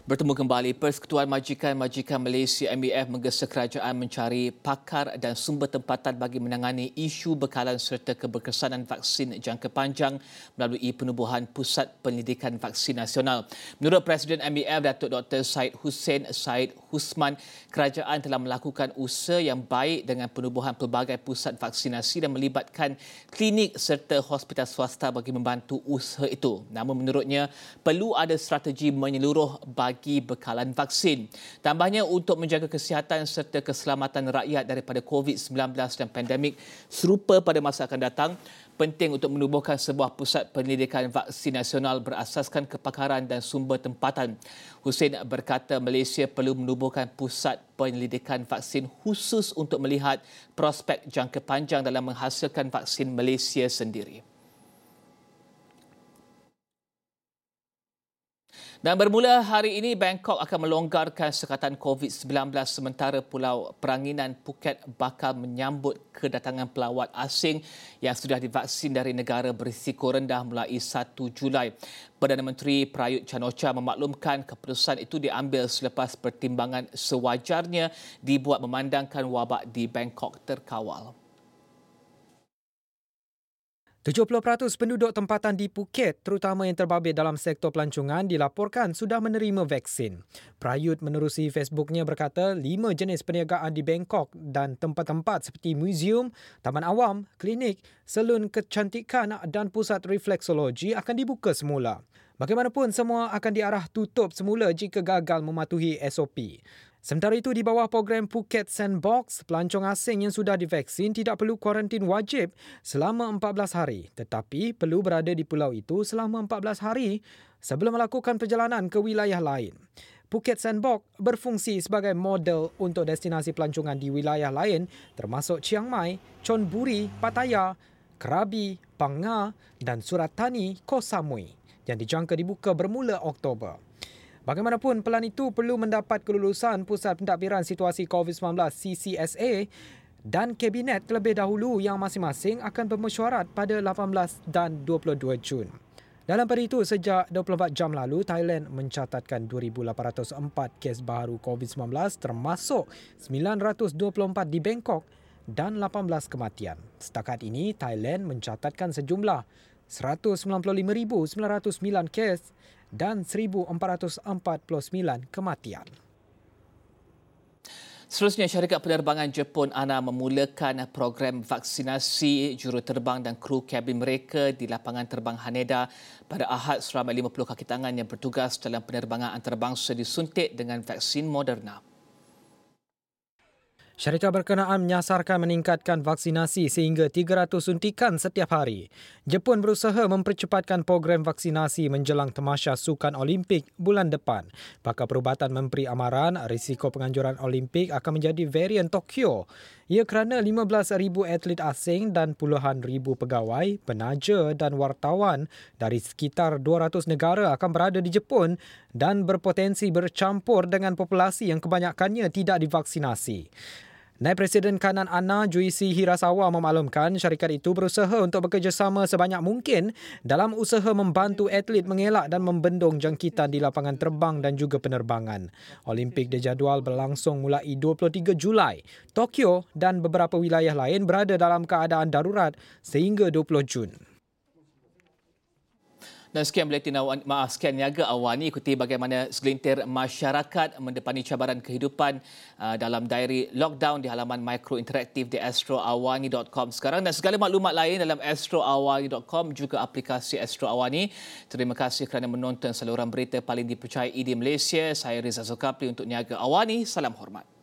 Bertemu kembali, Persekutuan Majikan-Majikan Malaysia MAF menggesa kerajaan mencari pakar dan sumber tempatan bagi menangani isu bekalan serta keberkesanan vaksin jangka panjang melalui penubuhan Pusat Penyelidikan Vaksin Nasional. Menurut Presiden MAF Datuk Dr. Syed Hussein Syed Husman, kerajaan telah melakukan usaha yang baik dengan penubuhan pelbagai pusat vaksinasi dan melibatkan klinik serta hospital swasta bagi membantu usaha itu. Namun menurutnya, perlu ada strategi menyeluruh bagi bekalan vaksin. Tambahnya, untuk menjaga kesihatan serta keselamatan rakyat daripada COVID-19 dan pandemik serupa pada masa akan datang, penting untuk menubuhkan sebuah pusat penyelidikan vaksin nasional berasaskan kepakaran dan sumber tempatan. Hussein berkata Malaysia perlu menubuhkan pusat penyelidikan vaksin khusus untuk melihat prospek jangka panjang dalam menghasilkan vaksin Malaysia sendiri. Dan bermula hari ini, Bangkok akan melonggarkan sekatan COVID-19 sementara Pulau Peranginan Phuket bakal menyambut kedatangan pelawat asing yang sudah divaksin dari negara berisiko rendah mulai 1 Julai. Perdana Menteri Prayut Chan-o-cha memaklumkan keputusan itu diambil selepas pertimbangan sewajarnya dibuat memandangkan wabak di Bangkok terkawal. 70% penduduk tempatan di Phuket, terutama yang terbabit dalam sektor pelancongan, dilaporkan sudah menerima vaksin. Prayut menerusi Facebooknya berkata 5 jenis perniagaan di Bangkok dan tempat-tempat seperti muzium, taman awam, klinik, salon kecantikan dan pusat refleksologi akan dibuka semula. Bagaimanapun, semua akan diarah tutup semula jika gagal mematuhi SOP. Sementara itu, di bawah program Phuket Sandbox, pelancong asing yang sudah divaksin tidak perlu kuarantin wajib selama 14 hari tetapi perlu berada di pulau itu selama 14 hari sebelum melakukan perjalanan ke wilayah lain. Phuket Sandbox berfungsi sebagai model untuk destinasi pelancongan di wilayah lain termasuk Chiang Mai, Chonburi, Pattaya, Krabi, Phang Nga dan Surat Thani, Koh Samui yang dijangka dibuka bermula Oktober. Bagaimanapun, pelan itu perlu mendapat kelulusan Pusat Pentadbiran Situasi COVID-19 CCSA dan Kabinet terlebih dahulu yang masing-masing akan bermesyuarat pada 18 dan 22 Jun. Dalam pada itu, sejak 24 jam lalu, Thailand mencatatkan 2,804 kes baru COVID-19 termasuk 924 di Bangkok dan 18 kematian. Setakat ini, Thailand mencatatkan sejumlah 195,909 kes dan 1,449 kematian. Seterusnya, syarikat penerbangan Jepun ANA memulakan program vaksinasi juruterbang dan kru kabin mereka di lapangan terbang Haneda pada Ahad seramai 50 kaki tangan yang bertugas dalam penerbangan antarabangsa disuntik dengan vaksin Moderna. Syarikat berkenaan menyasarkan meningkatkan vaksinasi sehingga 300 suntikan setiap hari. Jepun berusaha mempercepatkan program vaksinasi menjelang tamasya Sukan Olimpik bulan depan. Pakar perubatan memberi amaran risiko penganjuran Olimpik akan menjadi varian Tokyo. Ia kerana 15,000 atlet asing dan puluhan ribu pegawai, penaja dan wartawan dari sekitar 200 negara akan berada di Jepun dan berpotensi bercampur dengan populasi yang kebanyakannya tidak divaksinasi. Naib Presiden Kanan ANA Juisi Hirasawa memaklumkan syarikat itu berusaha untuk bekerjasama sebanyak mungkin dalam usaha membantu atlet mengelak dan membendung jangkitan di lapangan terbang dan juga penerbangan. Olimpik dijadual berlangsung mulai 23 Julai. Tokyo dan beberapa wilayah lain berada dalam keadaan darurat sehingga 20 Jun. Dan sekian sekian niaga awal ini, ikuti bagaimana segelintir masyarakat mendepani cabaran kehidupan dalam diary lockdown di halaman mikro interaktif di astroawani.com sekarang, dan segala maklumat lain dalam astroawani.com juga aplikasi Astro Awani. Terima kasih kerana menonton saluran berita paling dipercayai di Malaysia. Saya Rizal Zulkafli untuk Niaga Awani. Salam hormat.